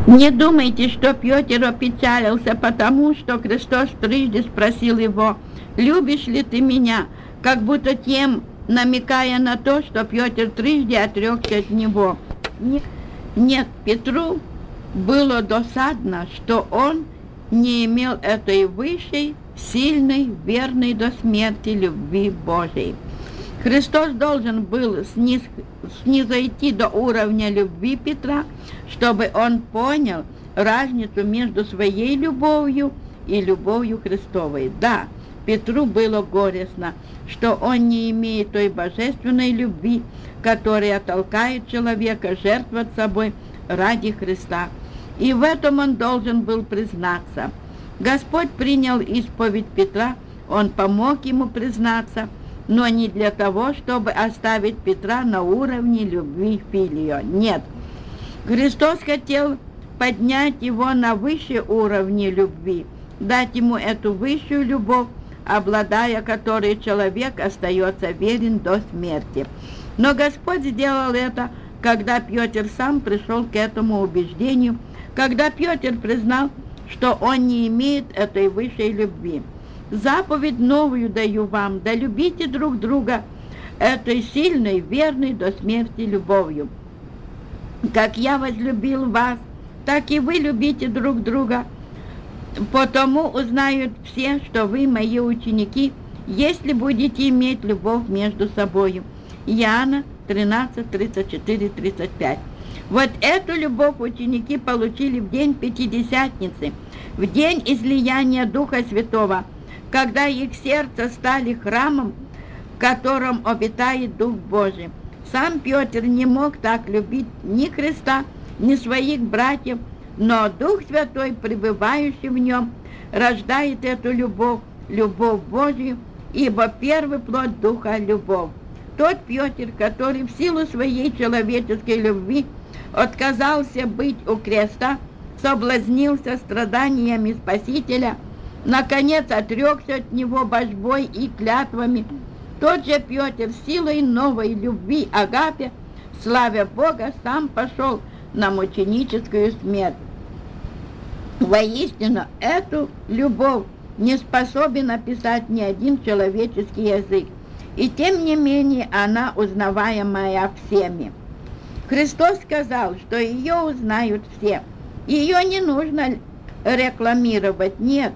Не думайте, что Петр опечалился, потому что Христос трижды спросил его: «Любишь ли ты меня?» Как будто тем намекая на то, что Петр трижды отрекся от него. Нет, Петру было досадно, что он не имел этой высшей, сильной, верной до смерти любви Божией. Христос должен был снизойти до уровня любви Петра, чтобы он понял разницу между своей любовью и любовью Христовой. Да, Петру было горестно, что он не имеет той божественной любви, которая толкает человека жертвовать собой ради Христа. И в этом он должен был признаться. Господь принял исповедь Петра, он помог ему признаться, но не для того, чтобы оставить Петра на уровне любви филио. Нет, Христос хотел поднять его на высшие уровни любви, дать ему эту высшую любовь, обладая которой человек остается верен до смерти. Но Господь сделал это, когда Петр сам пришел к этому убеждению, когда Петр признал, что он не имеет этой высшей любви. Заповедь новую даю вам, да любите друг друга этой сильной, верной до смерти любовью. Как я возлюбил вас, так и вы любите друг друга. Потому узнают все, что вы мои ученики, если будете иметь любовь между собою. Иоанна 13, 34, 35. Вот эту любовь ученики получили в день Пятидесятницы, в день излияния Духа Святого, когда их сердца стали храмом, в котором обитает Дух Божий. Сам Петр не мог так любить ни Христа, ни своих братьев, но Дух Святой, пребывающий в нем, рождает эту любовь, любовь Божию, ибо первый плод Духа – любовь. Тот Петр, который в силу своей человеческой любви отказался быть у креста, соблазнился страданиями Спасителя, наконец отрекся от него божбой и клятвами. Тот же Петр силой новой любви Агапе, славя Бога, сам пошел на мученическую смерть. Воистину, эту любовь не способен описать ни один человеческий язык, и тем не менее она узнаваемая всеми. Христос сказал, что ее узнают все. Ее не нужно рекламировать, нет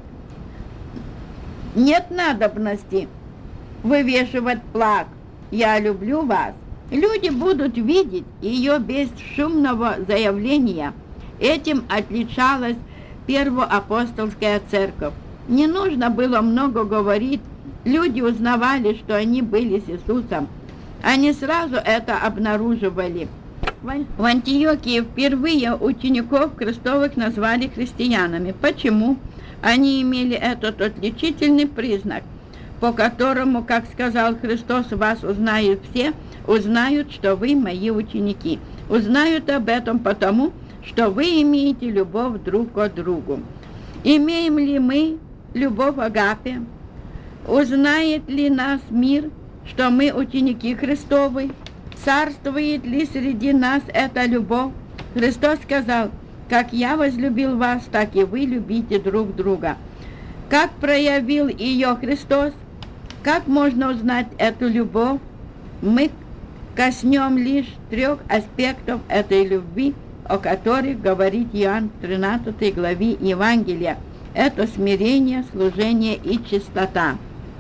надобности вывешивать плак «Я люблю вас». Люди будут видеть ее без шумного заявления. Этим отличалась первоапостольская церковь. Не нужно было много говорить. Люди узнавали, что они были с Иисусом. Они сразу это обнаруживали. В Антиохии впервые учеников Христовых назвали христианами. Почему? Они имели этот отличительный признак, по которому, как сказал Христос, вас узнают все, узнают, что вы мои ученики. Узнают об этом потому, что вы имеете любовь друг к другу. Имеем ли мы любовь Агапе? Узнает ли нас мир, что мы ученики Христовы? Царствует ли среди нас эта любовь? Христос сказал: «Как я возлюбил вас, так и вы любите друг друга». Как проявил ее Христос? Как можно узнать эту любовь? Мы коснем лишь 3 аспектов этой любви, о которых говорит Иоанн в 13 главе Евангелия. Это смирение, служение и чистота.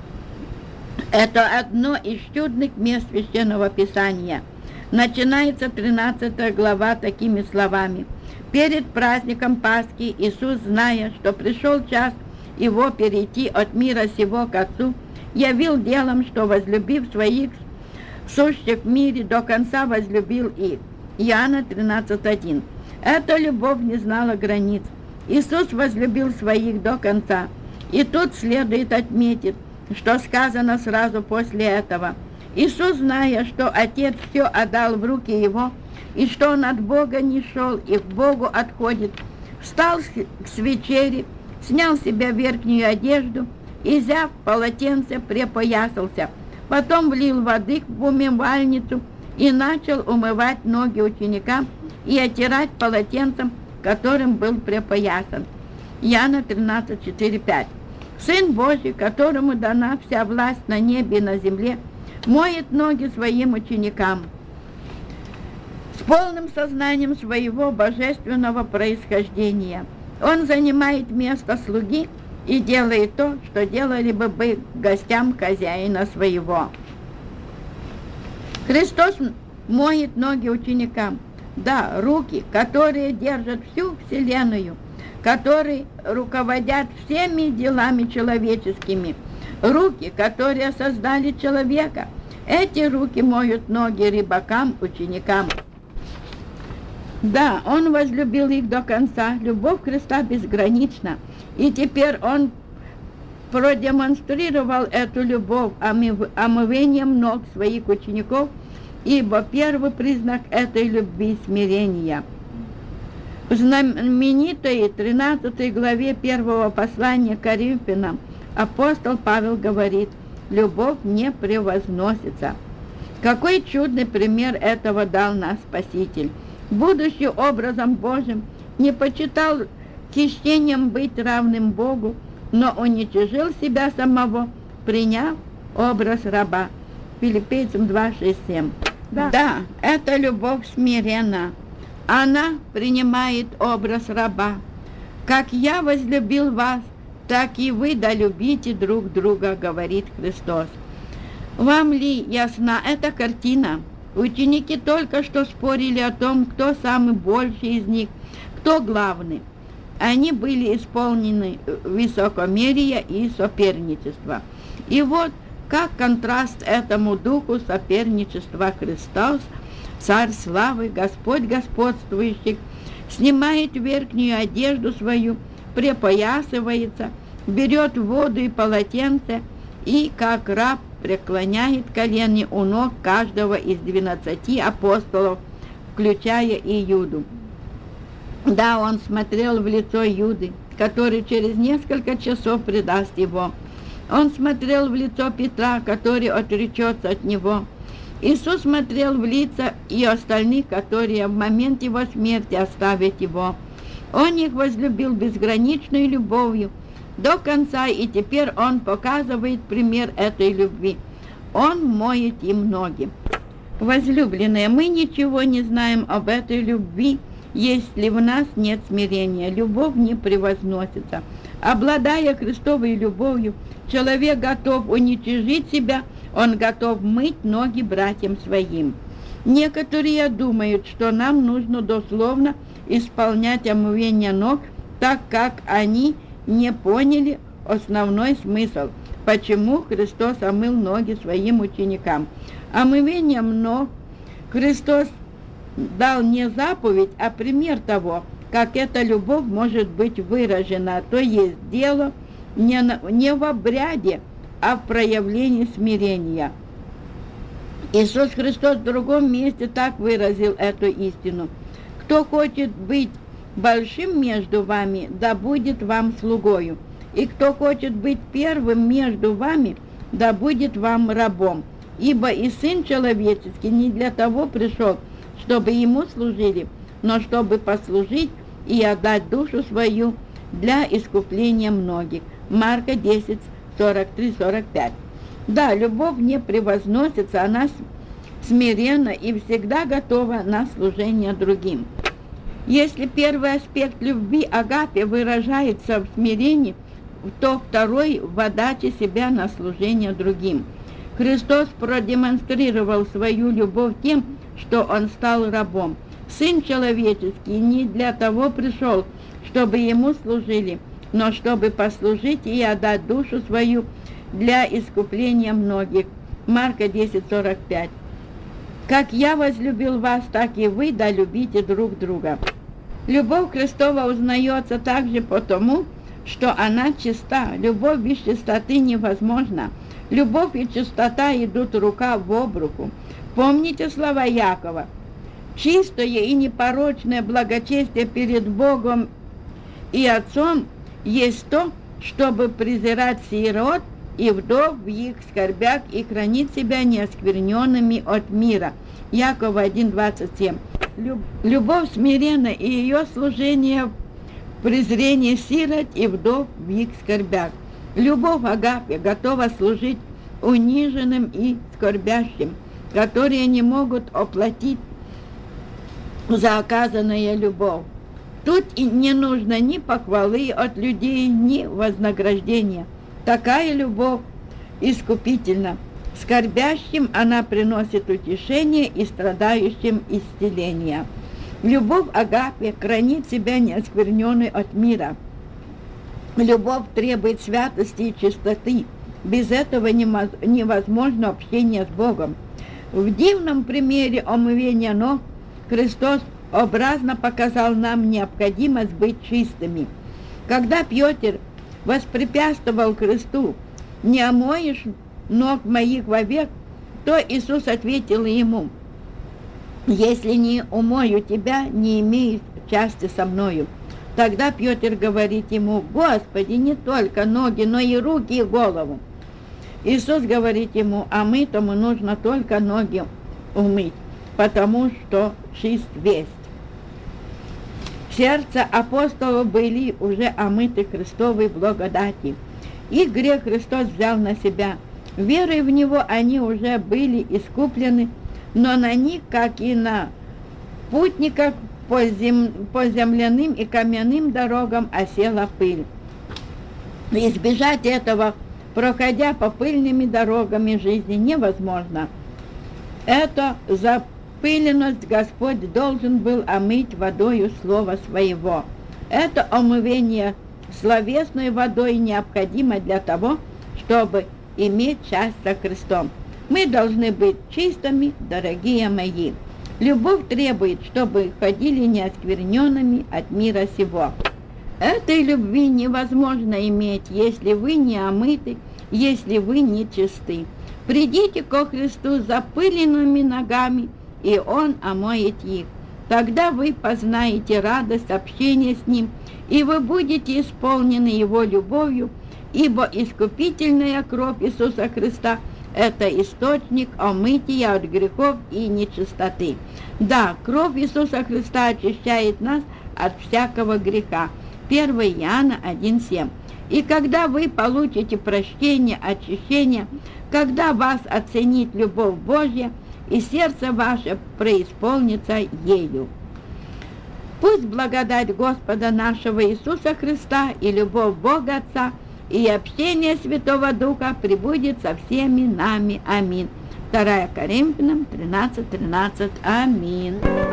Это одно из чудных мест Священного Писания. Начинается 13 глава такими словами: «Перед праздником Пасхи Иисус, зная, что пришел час Его перейти от мира сего к Отцу, явил делом, что, возлюбив своих сущих в мире, до конца возлюбил их». Иоанна 13:1. Эта любовь не знала границ. Иисус возлюбил своих до конца. И тут следует отметить, что сказано сразу после этого. Иисус, зная, что Отец все отдал в руки Его, и что Он от Бога не шел и к Богу отходит, встал с вечери, снял с себя верхнюю одежду и, взяв полотенце, припоясался. Потом влил воды в умывальницу и начал умывать ноги ученикам и оттирать полотенцем, которым был припоясан. Иоанна 13, 4, 5. Сын Божий, которому дана вся власть на небе и на земле, моет ноги своим ученикам с полным сознанием своего божественного происхождения. Он занимает место слуги и делает то, что делали бы гостям хозяина своего. Христос моет ноги ученикам. Да, руки, которые держат всю вселенную, которые руководят всеми делами человеческими, руки, которые создали человека. Эти руки моют ноги рыбакам, ученикам. Да, Он возлюбил их до конца. Любовь Христа безгранична. И теперь Он продемонстрировал эту любовь омывением ног своих учеников, ибо первый признак этой любви – смирение. В знаменитой 13 главе 1 послания к Коринфянам апостол Павел говорит: «Любовь не превозносится». Какой чудный пример этого дал нас Спаситель. Будучи образом Божьим, не почитал хищением быть равным Богу, но уничижил себя самого, приняв образ раба. Филиппийцам 2, 6, 7. Да, эта любовь смиренна. Она принимает образ раба. «Как я возлюбил вас, так и вы долюбите друг друга», говорит Христос. Вам ли ясна эта картина? Ученики только что спорили о том, кто самый больший из них, кто главный. Они были исполнены высокомерия и соперничества. И вот, как контраст этому духу соперничества, Христос, Царь славы, Господь господствующих, снимает верхнюю одежду свою, припоясывается, берет воду и полотенце и, как раб, преклоняет колени у ног каждого из 12 апостолов, включая и Юду. Да, он смотрел в лицо Юды, который через несколько часов предаст его. Он смотрел в лицо Петра, который отречется от него. Иисус смотрел в лица и остальных, которые в момент его смерти оставят его. Он их возлюбил безграничной любовью до конца, и теперь Он показывает пример этой любви. Он моет им ноги. Возлюбленные, мы ничего не знаем об этой любви, если в нас нет смирения. Любовь не превозносится. Обладая Христовой любовью, человек готов уничижить себя, он готов мыть ноги братьям своим. Некоторые думают, что нам нужно дословно исполнять омывение ног, так как они не поняли основной смысл, почему Христос омыл ноги своим ученикам. Омывением ног Христос дал не заповедь, а пример того, как эта любовь может быть выражена, то есть дело не в обряде, а в проявлении смирения. Иисус Христос в другом месте так выразил эту истину: «Кто хочет быть большим между вами, да будет вам слугою, и кто хочет быть первым между вами, да будет вам рабом. Ибо и Сын Человеческий не для того пришел, чтобы Ему служили, но чтобы послужить и отдать душу свою для искупления многих». Марка 10, 43-45. Да, любовь не превозносится, она смиренна и всегда готова на служение другим. Если первый аспект любви агапе выражается в смирении, то второй в отдаче себя на служение другим. Христос продемонстрировал свою любовь тем, что Он стал рабом. Сын Человеческий не для того пришел, чтобы Ему служили, но чтобы послужить и отдать душу свою для искупления многих. Марка 10, 45. «Как я возлюбил вас, так и вы долюбите друг друга». Любовь Христова узнается также потому, что она чиста. Любовь без чистоты невозможна. Любовь и чистота идут рука об руку. Помните слова Якова: «Чистое и непорочное благочестие перед Богом и Отцом есть то, чтобы презирать сирот и вдов в их скорбях и хранить себя неоскверненными от мира». Якова 1:27. Любовь смиренна, и ее служение презрение сирот и вдов в их скорбях. Любовь Агапе готова служить униженным и скорбящим, которые не могут оплатить за оказанную любовь. Тут и не нужно ни похвалы от людей, ни вознаграждения. Такая любовь искупительна. Скорбящим она приносит утешение и страдающим исцеление. Любовь Агапе хранит себя неоскверненной от мира. Любовь требует святости и чистоты. Без этого невозможно общение с Богом. В дивном примере омывения ног Христос образно показал нам необходимость быть чистыми. Когда Петр воспрепятствовал кресту: «Не омоешь ног моих вовек», то Иисус ответил ему: «Если не умою тебя, не имеешь части со мною». Тогда Петр говорит ему: «Господи, не только ноги, но и руки и голову». Иисус говорит ему: «А мытому нужно только ноги умыть, потому что чист весь». Сердца апостолов были уже омыты Христовой благодати. Их грех Христос взял на себя. Верой в Него они уже были искуплены, но на них, как и на путниках, по земляным и каменным дорогам осела пыль. Избежать этого, проходя по пыльными дорогами жизни, невозможно. Эту запыленность Господь должен был омыть водою Слова Своего. Это омывение словесной водой необходимо для того, чтобы иметь часть со Христом. Мы должны быть чистыми, дорогие мои. Любовь требует, чтобы ходили неоскверненными от мира сего. Этой любви невозможно иметь, если вы не омыты, если вы не чисты. Придите ко Христу с запыленными ногами, и Он омоет их. Тогда вы познаете радость общения с Ним, и вы будете исполнены Его любовью, ибо искупительная кровь Иисуса Христа – это источник омытия от грехов и нечистоты. Да, кровь Иисуса Христа очищает нас от всякого греха. 1 Иоанна 1,7. И когда вы получите прощение, очищение, когда вас оценит любовь Божья, и сердце ваше преисполнится ею. Пусть благодать Господа нашего Иисуса Христа и любовь Бога Отца и общение Святого Духа пребудет со всеми нами. Аминь. 2 Коринфянам 13:13. Аминь.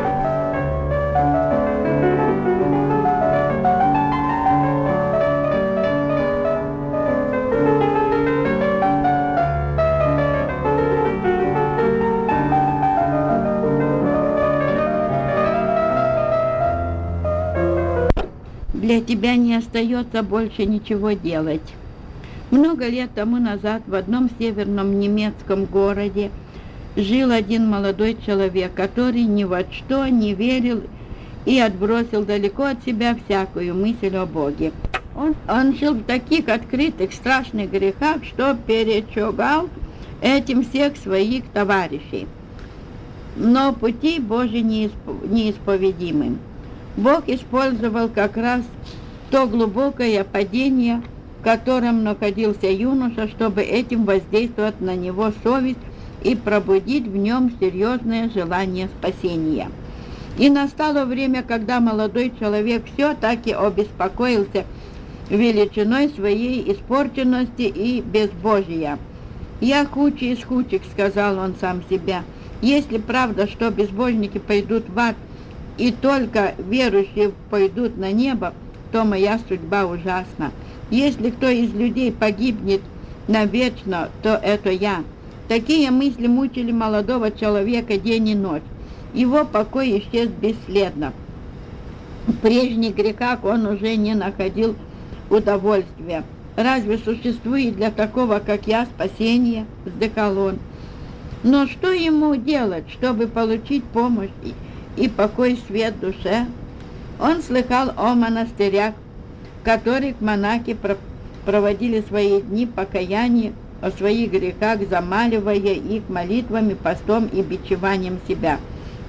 Для тебя не остается больше ничего делать. Много лет тому назад в одном северном немецком городе жил один молодой человек, который ни во что не верил и отбросил далеко от себя всякую мысль о Боге. Он жил в таких открытых страшных грехах, что перечугал этим всех своих товарищей. Но пути Божьи неисповедимы. Бог использовал как раз то глубокое падение, в котором находился юноша, чтобы этим воздействовать на него совесть и пробудить в нем серьезное желание спасения. И настало время, когда молодой человек все-таки обеспокоился величиной своей испорченности и безбожия. «Я худший из худших», — сказал он сам себе. «Если правда, что безбожники пойдут в ад, и только верующие пойдут на небо, то моя судьба ужасна. Если кто из людей погибнет навечно, то это я». Такие мысли мучили молодого человека день и ночь. Его покой исчез бесследно. В прежних грехах он уже не находил удовольствия. «Разве существует для такого, как я, спасение?» — вздыхал он. Но что ему делать, чтобы получить помощь и покой, свет душе? Он слыхал о монастырях, в которых монахи проводили свои дни покаяния о своих грехах, замаливая их молитвами, постом и бичеванием себя.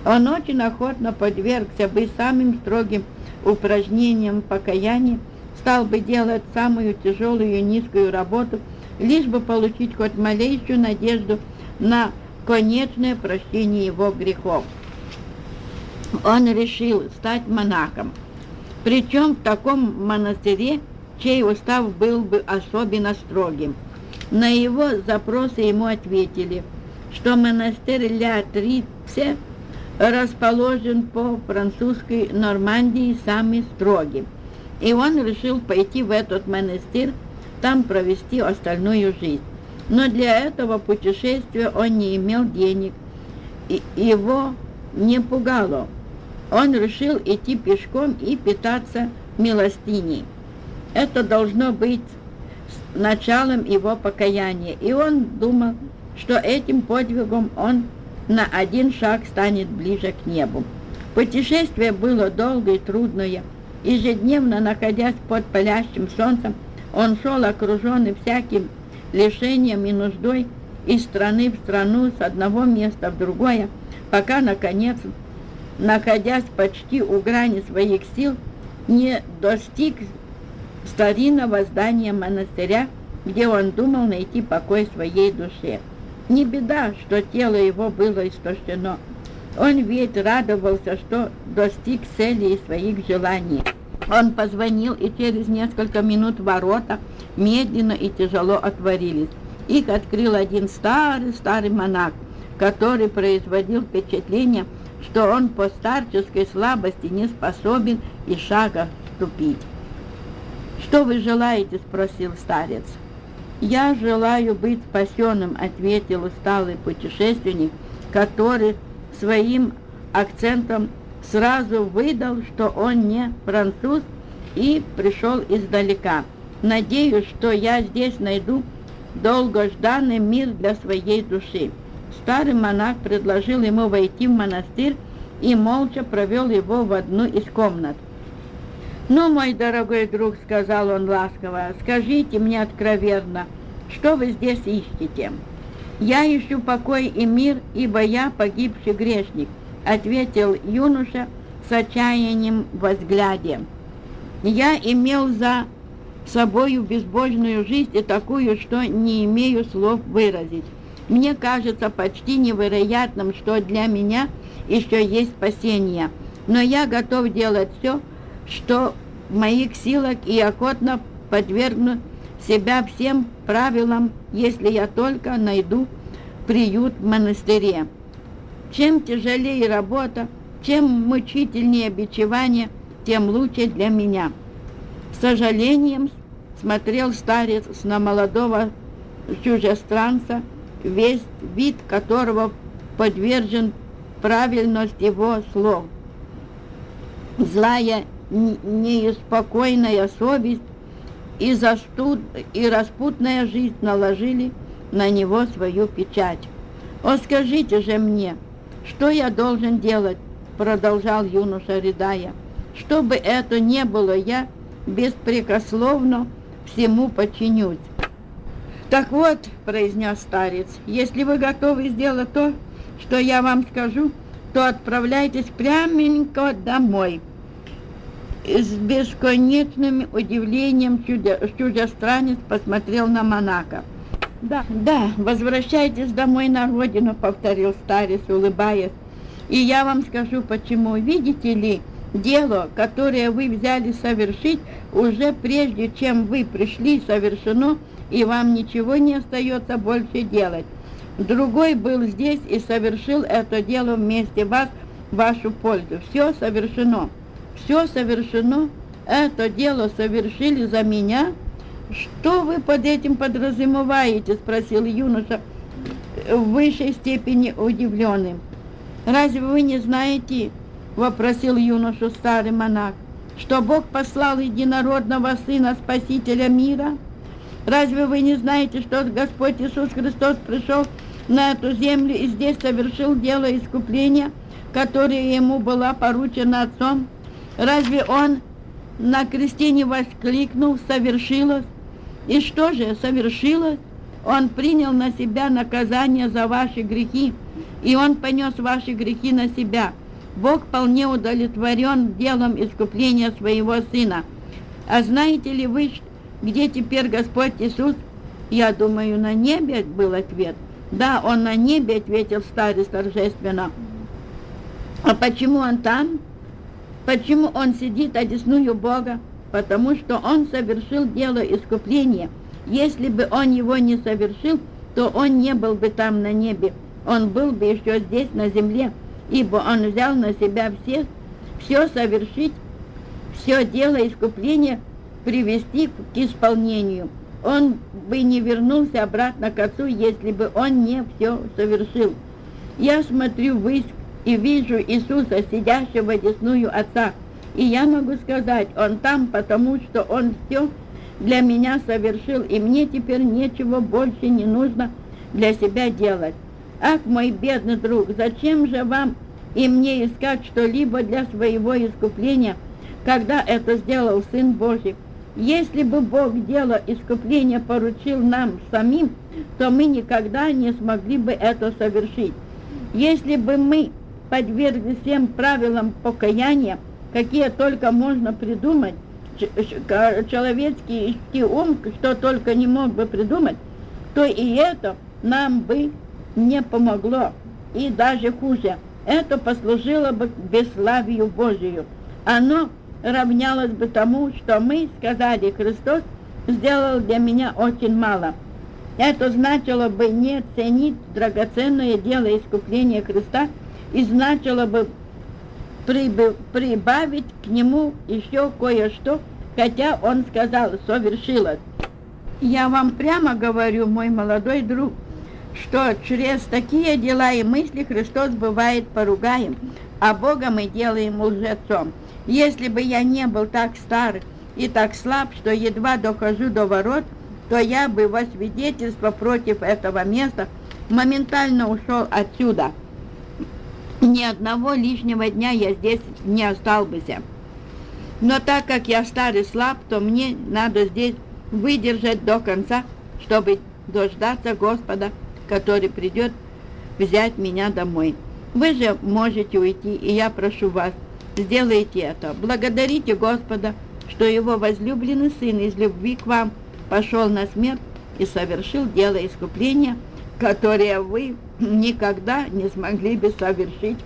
Он очень охотно подвергся бы самым строгим упражнениям покаяния, стал бы делать самую тяжелую и низкую работу, лишь бы получить хоть малейшую надежду на конечное прощение его грехов. Он решил стать монахом, причем в таком монастыре, чей устав был бы особенно строгим. На его запросы ему ответили, что монастырь Ля Трице расположен по французской Нормандии самый строгий, и он решил пойти в этот монастырь, там провести остальную жизнь. Но для этого путешествия он не имел денег, и его не пугало. Он решил идти пешком и питаться милостыней. Это должно быть началом его покаяния, и он думал, что этим подвигом он на один шаг станет ближе к небу. Путешествие было долгое и трудное. Ежедневно, находясь под палящим солнцем, он шел окруженный всяким лишением и нуждой из страны в страну, с одного места в другое, пока, наконец, находясь почти у грани своих сил, не достиг старинного здания монастыря, где он думал найти покой своей душе. Не беда, что тело его было истощено. Он ведь радовался, что достиг цели и своих желаний. Он позвонил, и через несколько минут ворота медленно и тяжело отворились. Их открыл один старый монах, который производил впечатление, что он по старческой слабости не способен и шага ступить. «Что вы желаете?» – спросил старец. «Я желаю быть спасенным», – ответил усталый путешественник, который своим акцентом сразу выдал, что он не француз и пришел издалека. «Надеюсь, что я здесь найду долгожданный мир для своей души». Старый монах предложил ему войти в монастырь и молча провел его в одну из комнат. «Ну, мой дорогой друг, — сказал он ласково, — скажите мне откровенно, что вы здесь ищете?» «Я ищу покой и мир, ибо я погибший грешник», — ответил юноша с отчаянием во взгляде. «Я имел за собою безбожную жизнь и такую, что не имею слов выразить. Мне кажется почти невероятным, что для меня еще есть спасение, но я готов делать все, что в моих силах, и охотно подвергну себя всем правилам, если я только найду приют в монастыре. Чем тяжелее работа, чем мучительнее бичевание, тем лучше для меня». С сожалением смотрел старец на молодого чужестранца, весь вид которого подвержен правильность его слов. Злая, неуспокоенная совесть и распутная жизнь наложили на него свою печать. «О, скажите же мне, что я должен делать?» — продолжал юноша, рыдая. «Что бы это ни было, я беспрекословно всему подчинюсь». «Так вот, — произнес старец, — если вы готовы сделать то, что я вам скажу, то отправляйтесь пряменько домой». С бесконечным удивлением чужестранец посмотрел на монаха. «Да, возвращайтесь домой на родину», — повторил старец, улыбаясь. «И я вам скажу почему. Видите ли, дело, которое вы взяли совершить, уже прежде, чем вы пришли, совершено, и вам ничего не остается больше делать. Другой был здесь и совершил это дело вместе вас в вашу пользу. Все совершено. Все совершено. Это дело совершили за меня». «Что вы под этим подразумеваете?» — спросил юноша, в высшей степени удивленный. «Разве вы не знаете, — вопросил юношу старый монах, — что Бог послал единородного Сына Спасителя мира? Разве вы не знаете, что Господь Иисус Христос пришел на эту землю и здесь совершил дело искупления, которое ему было поручено Отцом? Разве Он на кресте не воскликнул: совершилось? И что же совершилось? Он принял на себя наказание за ваши грехи, и Он понес ваши грехи на себя. Бог вполне удовлетворен делом искупления своего Сына. А знаете ли вы, где теперь Господь Иисус? Я думаю, на небе был ответ. Да, Он на небе, ответил старец торжественно. А почему Он там? Почему Он сидит одесную Бога? Потому что Он совершил дело искупления. Если бы Он его не совершил, то Он не был бы там на небе. Он был бы еще здесь, на земле, ибо Он взял на себя все совершить, все дело искупления привести к исполнению. Он бы не вернулся обратно к Отцу, если бы Он не все совершил. Я смотрю ввысь и вижу Иисуса, сидящего одесную Отца, и я могу сказать, Он там, потому что Он все для меня совершил, и мне теперь ничего больше не нужно для себя делать. Ах, мой бедный друг, зачем же вам и мне искать что-либо для своего искупления, когда это сделал Сын Божий? Если бы Бог дело искупления поручил нам самим, то мы никогда не смогли бы это совершить. Если бы мы подверглись всем правилам покаяния, какие только можно придумать, человеческий ум, что только не мог бы придумать, то и это нам бы не помогло, и даже хуже. Это послужило бы к бесславию Божию. Оно равнялось бы тому, что мы сказали: Христос сделал для меня очень мало. Это значило бы не ценить драгоценное дело искупления Христа, и значило бы прибавить к нему еще кое-что, хотя Он сказал: совершилось. Я вам прямо говорю, мой молодой друг, что через такие дела и мысли Христос бывает поругаем, а Бога мы делаем лжецом. Если бы я не был так стар и так слаб, что едва дохожу до ворот, то я бы во свидетельство против этого места моментально ушел отсюда. Ни одного лишнего дня я здесь не остался. Но так как я стар и слаб, то мне надо здесь выдержать до конца, чтобы дождаться Господа, который придет взять меня домой. Вы же можете уйти, и я прошу вас, сделайте это. Благодарите Господа, что Его возлюбленный Сын из любви к вам пошел на смерть и совершил дело искупления, которое вы никогда не смогли бы совершить,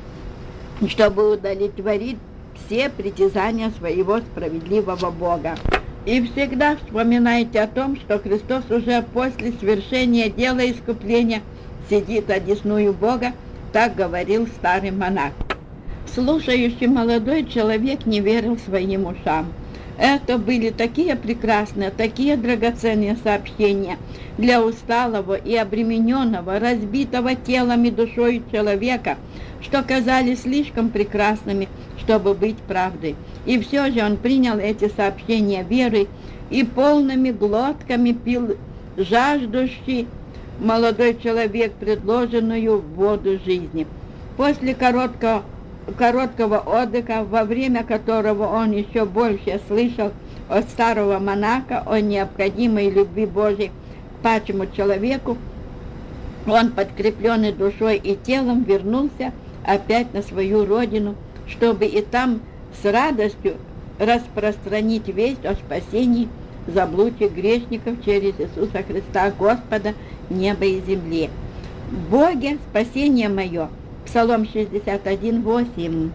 чтобы удовлетворить все притязания своего справедливого Бога. И всегда вспоминайте о том, что Христос уже после свершения дела искупления сидит одесную Бога, так говорил старый монах. Слушающий молодой человек не верил своим ушам. Это были такие прекрасные, такие драгоценные сообщения для усталого и обремененного, разбитого телом и душой человека, что казались слишком прекрасными, чтобы быть правдой. И все же он принял эти сообщения верой и полными глотками пил жаждущий молодой человек предложенную воду жизни. После короткого отдыха, во время которого он еще больше слышал от старого монаха о необходимой любви Божьей к падшему человеку, он, подкрепленный душой и телом, вернулся опять на свою родину, чтобы и там с радостью распространить весть о спасении заблудших грешников через Иисуса Христа, Господа неба и земли. Боге спасение мое. Псалом 61:8.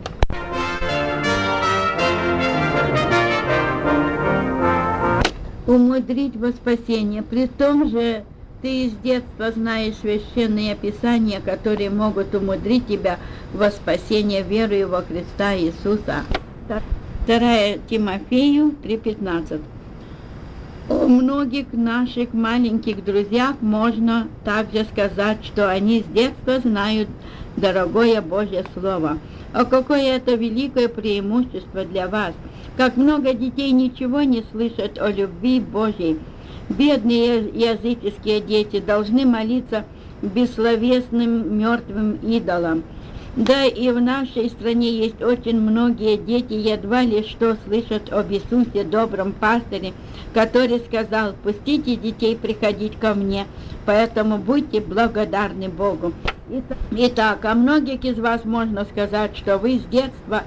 Умудрить во спасение. При том же ты из детства знаешь священные писания, которые могут умудрить тебя во спасение верою во Христа Иисуса. 2 Тимофею 3:15. О многих наших маленьких друзьях можно также сказать, что они с детства знают дорогое Божье Слово. А какое это великое преимущество для вас! Как много детей ничего не слышат о любви Божьей. Бедные языческие дети должны молиться бессловесным мертвым идолам. Да и в нашей стране есть очень многие дети, едва ли что слышат об Иисусе, добром пастыре, который сказал: «Пустите детей приходить ко мне», поэтому будьте благодарны Богу. Итак, о многих из вас можно сказать, что вы с детства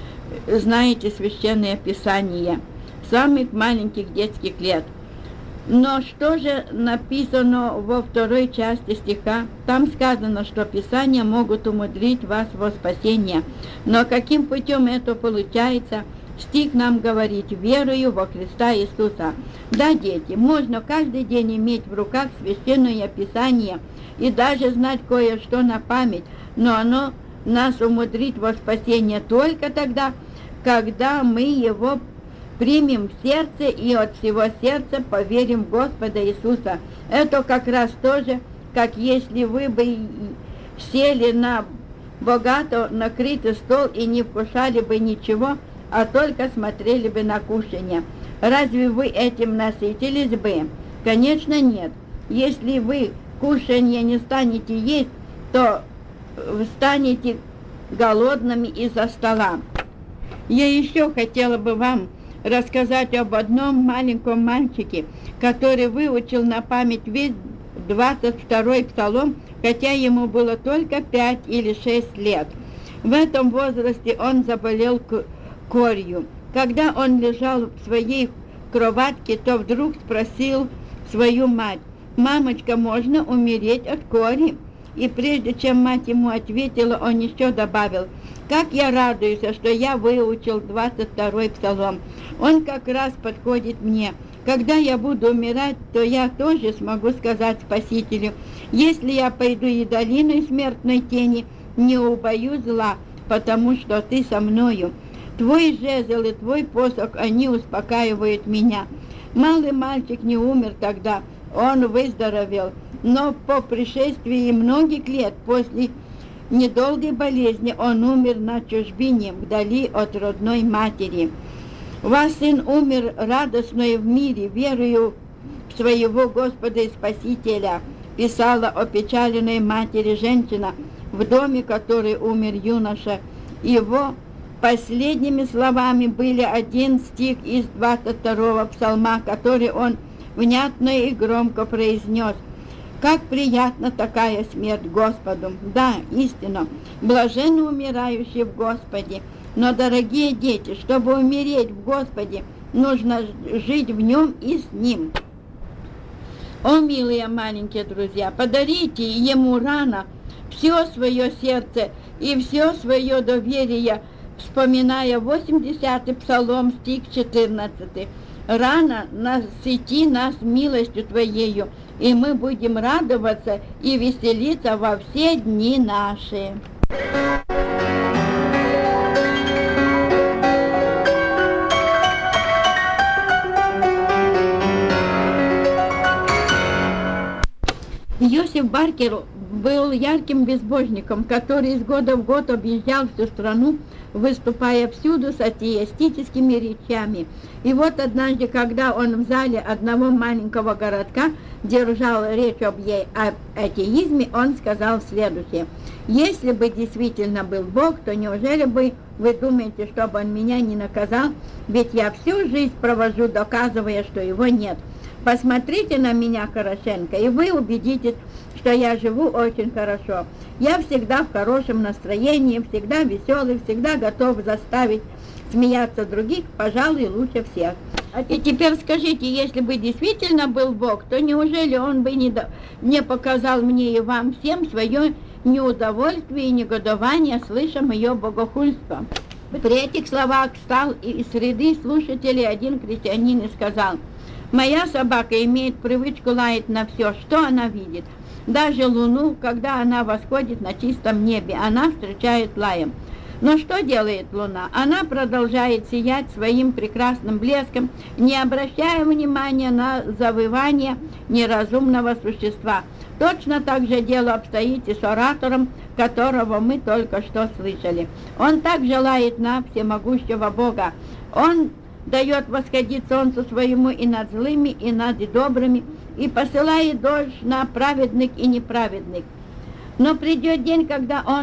знаете Священное Писание, с самых маленьких детских лет. Но что же написано во второй части стиха? Там сказано, что Писания могут умудрить вас во спасение. Но каким путем это получается? Стих нам говорит: «Верую во Христа Иисуса». Да, дети, можно каждый день иметь в руках Священное Писание и даже знать кое-что на память, но оно нас умудрит во спасение только тогда, когда мы его примем в сердце и от всего сердца поверим в Господа Иисуса. Это как раз то же, как если вы бы сели на богато накрытый стол и не вкушали бы ничего, а только смотрели бы на кушанье. Разве вы этим насытились бы? Конечно, нет. Если вы кушанье не станете есть, то станете голодными из-за стола. Я еще хотела бы вам рассказать об одном маленьком мальчике, который выучил на память весь 22-й псалом, хотя ему было только 5 или 6 лет. В этом возрасте он заболел корью. Когда он лежал в своей кроватке, то вдруг спросил свою мать: «Мамочка, можно умереть от кори?» И прежде чем мать ему ответила, он еще добавил: «Как я радуюсь, что я выучил 22-й псалом. Он как раз подходит мне. Когда я буду умирать, то я тоже смогу сказать Спасителю: если я пойду и долиной смертной тени, не убоюсь зла, потому что ты со мною. Твой жезл и твой посох, они успокаивают меня». Малый мальчик не умер тогда, он выздоровел, но по пришествии многих лет после недолгой болезни он умер на чужбине, вдали от родной матери. Ваш сын умер радостно в мире, верою в своего Господа и Спасителя, писала опечаленной матери женщина, в доме которой умер юноша. Его последними словами были один стих из 22-го псалма, который он внятно и громко произнес: «Как приятна такая смерть Господу!» Да, истинно, блаженны умирающие в Господе. Но, дорогие дети, чтобы умереть в Господе, нужно жить в Нем и с Ним. О, милые маленькие друзья, подарите Ему рано все свое сердце и все свое доверие, вспоминая 80-й псалом, стих 14. «Рано насыти нас милостью Твоею, и мы будем радоваться и веселиться во все дни наши». Йосиф Баркер был ярким безбожником, который из года в год объезжал всю страну, выступая всюду с атеистическими речами. И вот однажды, когда он в зале одного маленького городка держал речь об атеизме, он сказал следующее: «Если бы действительно был Бог, то неужели бы вы думаете, чтобы Он меня не наказал? Ведь я всю жизнь провожу, доказывая, что Его нет. Посмотрите на меня хорошенько, и вы убедитесь, что я живу очень хорошо. Я всегда в хорошем настроении, всегда веселый, всегда готов заставить смеяться других, пожалуй, лучше всех. И теперь скажите, если бы действительно был Бог, то неужели Он бы не показал мне и вам всем свое неудовольствие и негодование, слыша мое богохульство?» При этих словах встал из среды слушателей один крестьянин и сказал: «Моя собака имеет привычку лаять на все, что она видит. Даже луну, когда она восходит на чистом небе, она встречает лаем. Но что делает луна? Она продолжает сиять своим прекрасным блеском, не обращая внимания на завывание неразумного существа. Точно так же дело обстоит и с оратором, которого мы только что слышали. Он также лает на всемогущего Бога. Он дает восходить солнцу своему и над злыми, и над добрыми, и посылает дождь на праведных и неправедных. Но придет день, когда он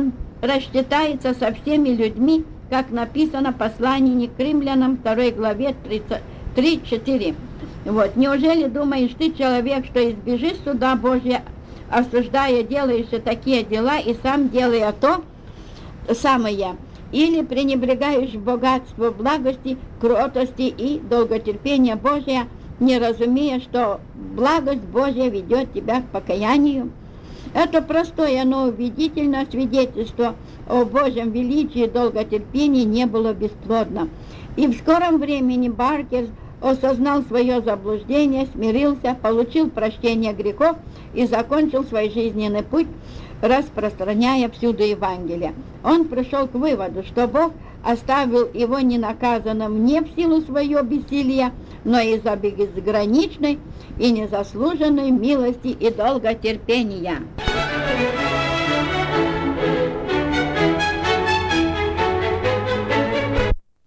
рассчитается со всеми людьми, как написано в послании к Римлянам 2 главе 3-4. Вот. Неужели думаешь ты, человек, что избежишь суда Божия, осуждая, делаешь такие дела и сам делая то самое? Или пренебрегаешь богатство благости, кротости и долготерпения Божия, не разумея, что благость Божья ведет тебя к покаянию? Это простое, но убедительное свидетельство о Божьем величии и долготерпении не было бесплодно. И в скором времени Баркер осознал свое заблуждение, смирился, получил прощение грехов и закончил свой жизненный путь, распространяя всюду Евангелие. Он пришел к выводу, что Бог оставил его ненаказанным не в силу своего бессилия, но из-за безграничной и незаслуженной милости и долготерпения.